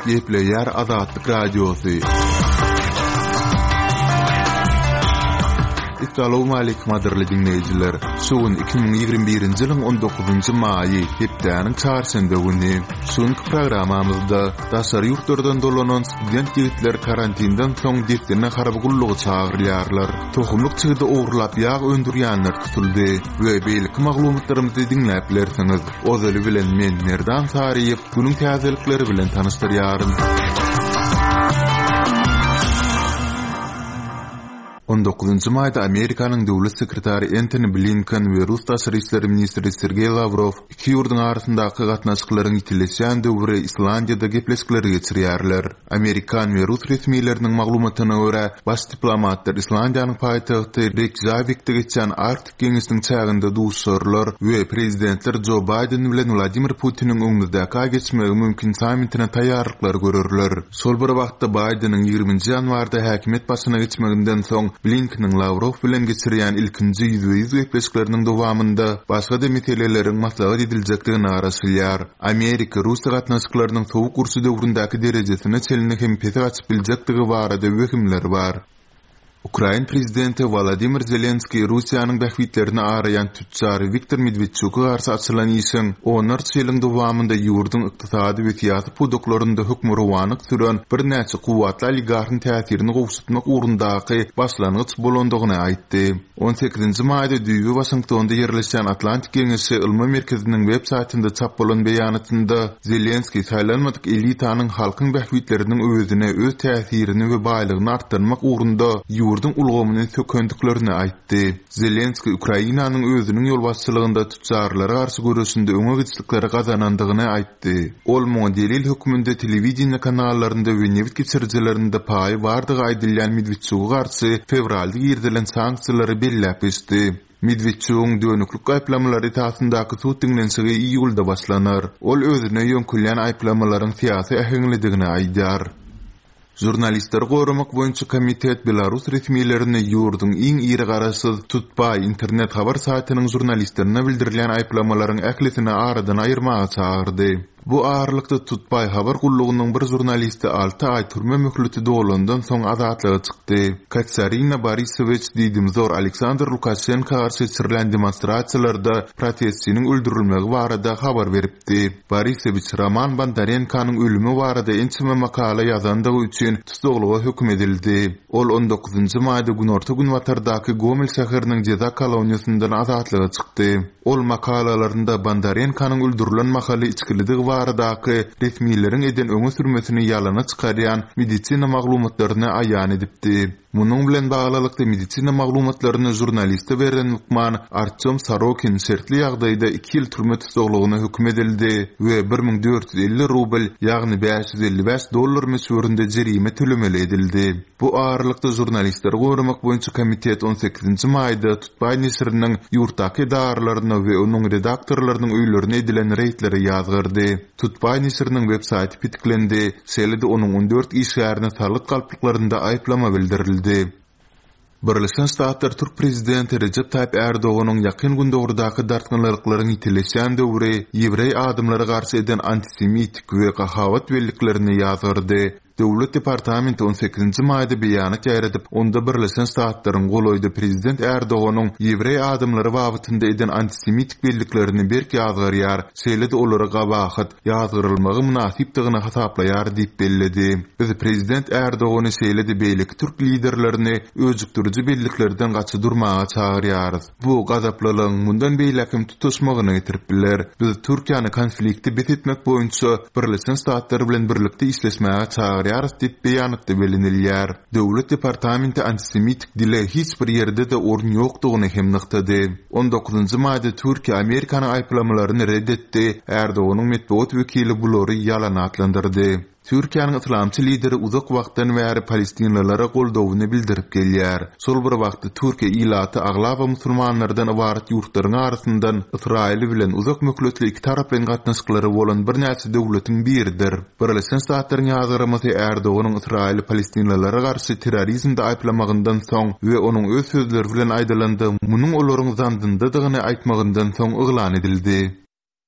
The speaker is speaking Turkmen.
Gepleyer Azatlyk Radiosu. Assalamu alaykum adirli dinleyijiler. Şuun 2021-nji ýylyň 19-njy maýy hepdäniň çarşamba güni şuňky programamyzda daşary ýurtlardan dolanan student ýigitler karantindan soň defterine harabygullygy çagyrýarlar. Tohumlyk çygyda ogrulap ýag öndürýänler tutuldy we beýlik maglumatlarymyzy dinläp bilersiňiz. Ozaly bilen men Merdan Saryýew bunyň täzelikleri bilen tanıştyrýarym. 19 mayda Amerikanyň döwlet sekretary Antony Blinken we Rus daşary işleri ministri Sergey Lavrov iki ýurduň arasyndaky gatnaşyklaryň ýitilýän döwri Islandiýada gepleşikler geçirýärler. Amerikan we Rus resmiýetleriniň maglumatyna görä, baş diplomatlar Islandiýanyň paýtagty Reykjavikde geçen Arktik geňişiniň çagynda duşarlar we prezidentler Joe Biden bilen Vladimir Putiniň öňündäki geçmegi mümkin sammitine taýýarlyklar görürler. Şol bir wagtda Bidenyň 20-nji ýanwarda häkimet başyna geçmeginden soň Blinken'in Lavrov bilen geçirýän ilkinji ýüzüýüz gepleşikleriniň dowamynda başga da meseleleriň maslahat ediljekdigini araşdyrýar. Amerika Russiýa gatnaşyklarynyň sowuk gursy döwründäki derejesine çelini hem peti açyp biljekdigi barada wehimler bar. Ukraina prezidenti Volodymyr Zelenskiy Russiýanyň bähwitlerini arayan tüccar Viktor Medvedchuk'a garşy açylan işin 10 ýylyň dowamynda ýurdun ykdysady we syýasy pudoklaryny hökm rowanyk süren bir näçe kuwatly oligarhyň täsirini gowşutmak urundaky başlanyç bolandygyny aýtdy. 18-nji maýda düýbi Washingtonda ýerleşen Atlantik Geňeşi Ilmi Merkeziniň web saýtynda çap bolan beýanatynda Zelenskiy saýlanmadyk elitanyň halkyň bähwitleriniň özüne öz täsirini we baýlygyny artdyrmak urunda ýurdun ulgamyny sökendiklerini aýtdy. Zelenskiy Ukrainanyň özüniň ýolbaşçylygynda tüccarlara garşy görüşinde öňe geçtikleri gazanandygyny aýtdy. Ol modelil hökümünde telewiziýa kanallarynda we newt geçirjilerinde paýy bardygy aýdylýan Medvedchuk'a garşy fevralda ýerdilen sanksiýalary belläp geçdi. Medvedchuk'un dönüklük aýplamlary taýdandaky tutdiňlenşigi iýulda başlanar. Ol özüne ýönkülýän aýplamalaryň syýasy ähengligini aýdýar. Jurnalistler goramak boýunça komitet Belarus resmiýetlerini ýurdun iň iri garaşsyz tutpay internet habar saýtynyň jurnalistlerine bildirilýän aýplamalaryň ählisini aradan aýyrmaga çagyrdy. Bu ağırlıkta tutpay habar gullugynyň bir jurnalisti 6 ay türme möhleti dolandan soň azatlyga çykdy. Katarina Borisovich Didimzor Aleksandr Lukashenko garşy geçirilen demonstrasiýalarda protestçiniň öldürilmegi barada habar beripdi. Borisovich Roman Bondarenkanyň ölümi barada ençime makala ýazandygy üçin tutulgyga hökm edildi. Ol 19-njy maýda günorta Günwatardaky Gomel şäheriniň jeza koloniýasyndan azatlyga çykdy. Ol makalalarynda Bondarenkanyň öldürilen mahaly içkilidigi baradaky resmiýetlerin eden öňe sürmesini ýalana çykarýan medisina maglumatlaryny aýan edipdi. Munyň bilen baglykda medisina maglumatlaryny jurnaliste beren Lukman Artyom Sorokin sertli ýagdaýda 2 ýyl türme tutulgyna hökm edildi we 1450 rubl ýagny $555 meşhurunda jerime tölemeli edildi. Bu ağırlykda jurnalistler goramak boýunça komitet 18-nji maýda tutpay nesriniň ýurtdaky darlaryna we onuň redaktorlarynyň öýlerine edilen reýtleri ýazgyrdy. Tutpay nesriniň web saýty pitiklendi. Selede onuň 14 işgärine salyk galplyklарynda aýplama bildirildi. Birleşen Ştatlar Türk prezidenti Recep Tayyip Erdoğan'ın yakın gündäki dartgınlyklaryny ýitilýän döwri ýewrey adamlara garşy eden antisemitik we gahawat belliklerini ýazgyrdy. Döwlet departamenti 18-nji maýda beýanat ýaýradyp, onda Birleşen Ştatlaryň goloýdy prezident Erdoğanyň ýewrey adamlary wagtynda eden antisemitik belliklerini berk ýazgyrýar, şeýle-de olara gabahat ýazgyrylmagy münasipdigini hasaplaýar diýip belledi. Biz prezident Erdoğany şeýle-de beýlik türk liderlerini özükdürüji belliklerden gaçy durmaga çagyrýarys. Bu gazaplalygyň mundan beýlekim tutuşmagyny getirip biler. Biz Türkiýany konflikti betitmek boýunça Birleşen Ştatlar bilen birlikde işleşmäge çagyrýar. Diýip beýanatda bilinilýär. Döwlet departamenti antisemitik dile hiç bir ýerde de orun ýokdugyny hem nyktady. 19-njy maýda Türkiýa Amerikanyň aýplamalaryny reddetdi. Erdoğanyň medeniýet wekili bulary ýalan atlandyrdy. Türkiýanyň islamçy lideri uzak wagtdan bäri Palestinlilara goldawyny bildirip gelýär. Şol bir wagtda Türkiýa ilaty aglaba musulmanlardan ibaret ýurtlaryň arasyndan Israil bilen uzak möhletli iki tarap bilen gatnaşyklary bolan bir näçe döwletiň biridir. Birleşen Ştatlaryň ýazgyrmasy Erdoğanyň Israil Palestinlilara garşy terrorizmde aýplamagyndan soň we onuň öz sözleri bilen aýdylandy, munyň olaryň zandyndadygyny aýtmagyndan soň yglan edildi.